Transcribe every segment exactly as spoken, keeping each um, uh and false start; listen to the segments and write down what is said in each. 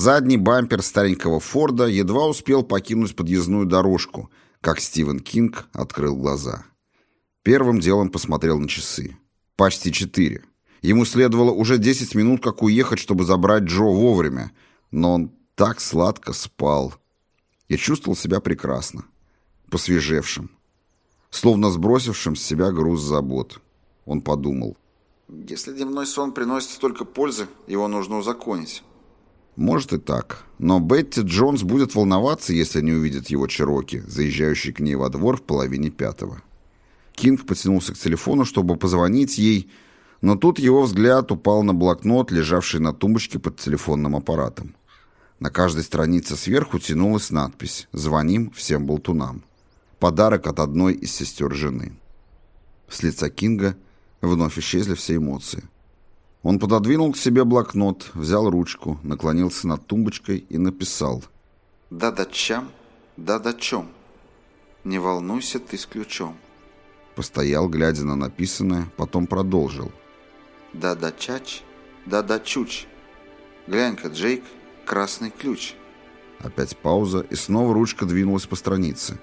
Задний бампер старенького Форда едва успел покинуть подъездную дорожку, как Стивен Кинг открыл глаза. Первым делом посмотрел на часы. Почти четыре. Ему следовало уже десять минут, как уехать, чтобы забрать Джо вовремя, но он так сладко спал. И чувствовал себя прекрасно, посвежевшим, словно сбросившим с себя груз забот. Он подумал: если дневной сон приносит столько пользы, его нужно узаконить. Может и так, но Бетти Джонс будет волноваться, если не увидит его Чероки, заезжающий к ней во двор в половине пятого. Кинг потянулся к телефону, чтобы позвонить ей, но тут его взгляд упал на блокнот, лежавший на тумбочке под телефонным аппаратом. На каждой странице сверху тянулась надпись «Звоним всем болтунам». Подарок от одной из сестер жены. С лица Кинга вновь исчезли все эмоции. Он пододвинул к себе блокнот, взял ручку, наклонился над тумбочкой и написал: «Да-да-чам, да-да-чом. Не волнуйся ты с ключом». Постоял, глядя на написанное, потом продолжил: «Да-да-чач, да-да-чуч. Глянь-ка, Джейк, красный ключ». Опять пауза, и снова ручка двинулась по странице.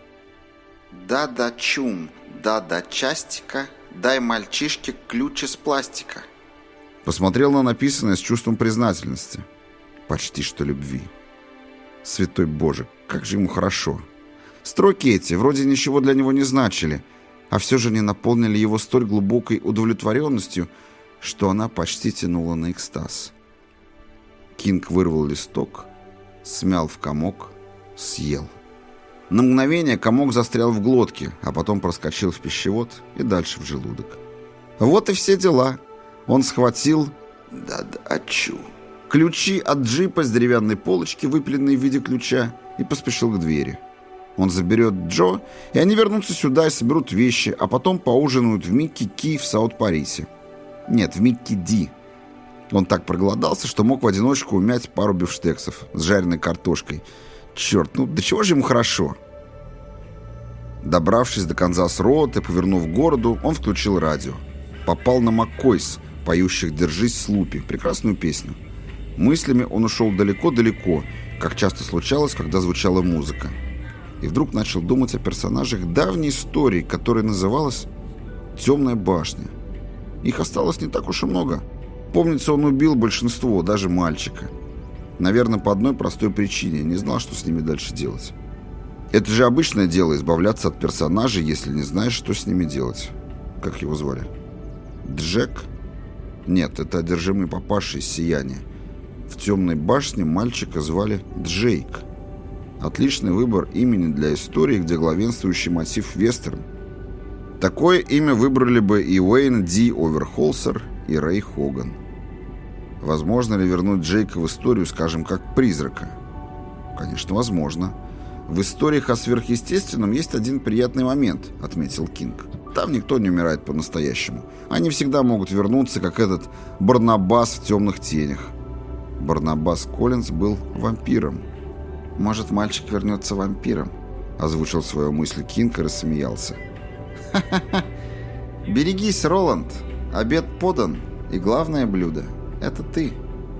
«Да-да-чум, да-да-частика, дай мальчишке ключ из пластика». Посмотрел на написанное с чувством признательности. Почти что любви. Святой Боже, как же ему хорошо. Строки эти вроде ничего для него не значили, а все же не наполнили его столь глубокой удовлетворенностью, что она почти тянула на экстаз. Кинг вырвал листок, смял в комок, съел. На мгновение комок застрял в глотке, а потом проскочил в пищевод и дальше в желудок. Вот и все дела. Он схватил да-да-чу ключи от джипа с деревянной полочки, выпиленные в виде ключа, и поспешил к двери. Он заберет Джо, и они вернутся сюда и соберут вещи, а потом поужинают в Микки Ки в Саут-Парисе. Нет, в Микки Ди. Он так проголодался, что мог в одиночку умять пару бифштексов с жареной картошкой. Черт, ну до чего же ему хорошо? Добравшись до Канзас-Роуд и повернув к городу, он включил радио. Попал на Маккойс, поющих «Держись, Слупи», прекрасную песню. Мыслями он ушел далеко-далеко, как часто случалось, когда звучала музыка. И вдруг начал думать о персонажах давней истории, которая называлась «Темная башня». Их осталось не так уж и много. Помнится, он убил большинство, даже мальчика. Наверное, по одной простой причине. Не знал, что с ними дальше делать. Это же обычное дело — избавляться от персонажей, если не знаешь, что с ними делать. Как его звали? Джек? Нет, это одержимый папаша из «Сияния». В «Темной башне» мальчика звали Джейк. Отличный выбор имени для истории, где главенствующий мотив вестерн. Такое имя выбрали бы и Уэйн Ди Оверхолсер, и Рэй Хоган. Возможно ли вернуть Джейка в историю, скажем, как призрака? Конечно, возможно. В историях о сверхъестественном есть один приятный момент, отметил Кинг. Там никто не умирает по-настоящему. Они всегда могут вернуться, как этот Барнабас в «Темных тенях». Барнабас Коллинз был вампиром. «Может, мальчик вернется вампиром?» озвучил свою мысль Кинг и рассмеялся. «Ха-ха-ха! Берегись, Роланд! Обед подан, и главное блюдо — это ты».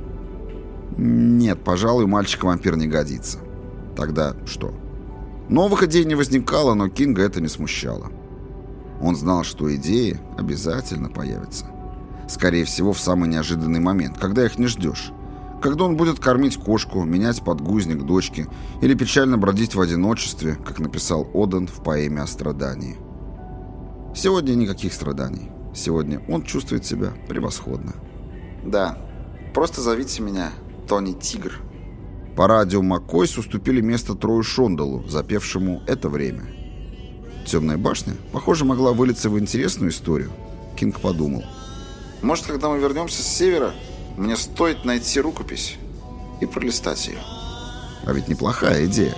Нет, пожалуй, мальчик-вампир не годится. Тогда что? Новых идей не возникало, но Кинга это не смущало. Он знал, что идеи обязательно появятся. Скорее всего, в самый неожиданный момент, когда их не ждешь. Когда он будет кормить кошку, менять подгузник дочке или печально бродить в одиночестве, как написал Оден в поэме о страдании. Сегодня никаких страданий. Сегодня он чувствует себя превосходно. «Да, просто зовите меня Тони Тигр». По радио Маккойс уступили место Трою Шондалу, запевшему «Это время». «Темная башня», похоже, могла вылиться в интересную историю. Кинг подумал: может, когда мы вернемся с севера, мне стоит найти рукопись и пролистать ее. А ведь неплохая идея.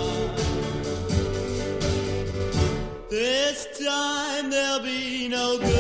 This time there'll be no good.